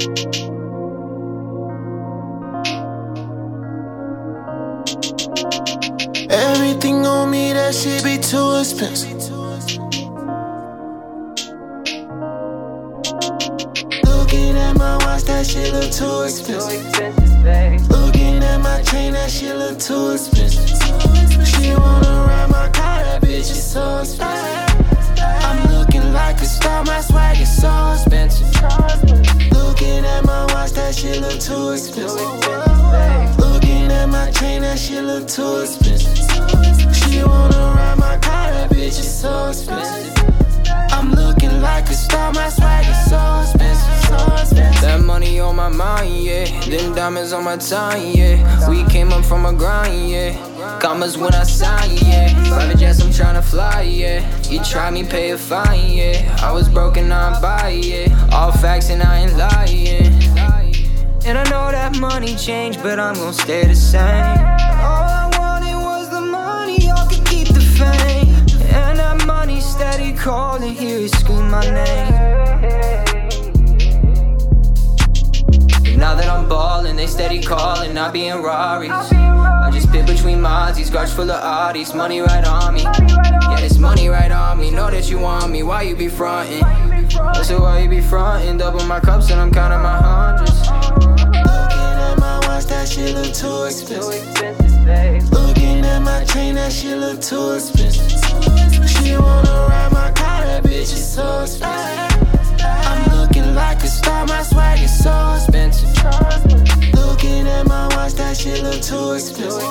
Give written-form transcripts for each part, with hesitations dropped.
Everything on me, that shit be too expensive. Looking at my watch, that shit look too expensive. Looking at my chain, that shit look too expensive. She wanna ride my car, that bitch is so expensive. I'm looking like a star, my swag is so expensive. Looking at my watch, that shit look too expensive. Looking at my chain, that shit look too expensive. She wanna ride my car, that bitch is so expensive. I'm looking like a star, my swag is so expensive, so expensive. That money on my mind, yeah. Them diamonds on my time, yeah. We came up from a grind, yeah. Commas when I sign, yeah. Private jets, I'm tryna fly, yeah. You try me, pay a fine, yeah. I was broken, now I'm buying, yeah. All facts and I ain't lying. And I know that money changed, but I'm gon' stay the same. All I wanted was the money, y'all could keep the fame. And that money steady calling, hear it scream my name. Now that I'm ballin', they steady calling, I be in Rarries. I just spit between Mozzies, garage full of oddies, money right on me. Yeah, this money right on me, know that you want me, why you be frontin'? I said why you be frontin', double my cups and I'm counting my hundreds. Looking at my watch, that shit look too expensive. Looking at my chain, that shit look too expensive. She wanna ride my car, that bitch is so expensive. I'm looking like a star, my swag is so expensive. Looking at my watch, that shit look too expensive.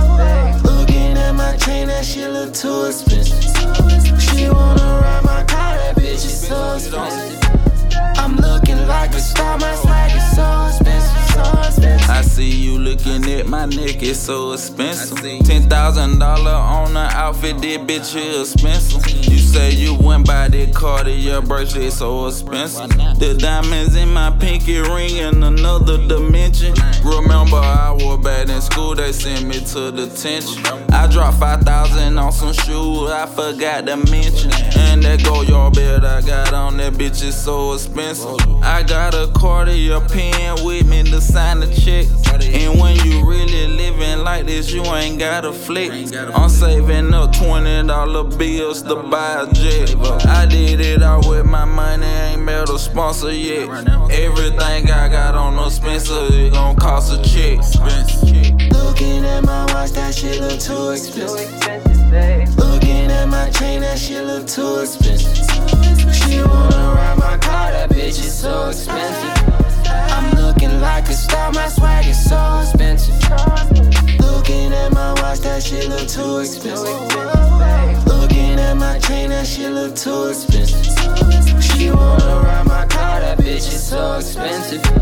Looking at my chain, that shit look too expensive. She wanna ride my car, that bitch is so expensive. I'm looking like a star, my swag is so expensive, so expensive. I see you looking at my neck, it's so expensive. $10,000 on an outfit, that bitch is expensive. You say you went by that car to your birthday, so expensive. The diamonds in my pinky ring in another dimension. Remember I wore bad in school, they sent me to detention. I dropped 5,000 on some shoes, I forgot to mention. And that Goyard belt I got on, that bitch is so expensive. I got a Cartier pen with me to sign the check. And when you really living like this, you ain't gotta flick. I'm saving up $20 bills to buy a jet. I did it all with my money, ain't met a sponsor yet. Everything I got on no Spencer, it gon' cost a check. Looking at my watch, that shit look too expensive. Looking at my chain, that shit look too expensive. She wanna ride my car, that bitch is so expensive. I'm looking like a star, my swag is so expensive. Looking at my watch, that shit look too expensive. Looking at my chain, that shit look too expensive. She wanna ride my car, that bitch is so expensive.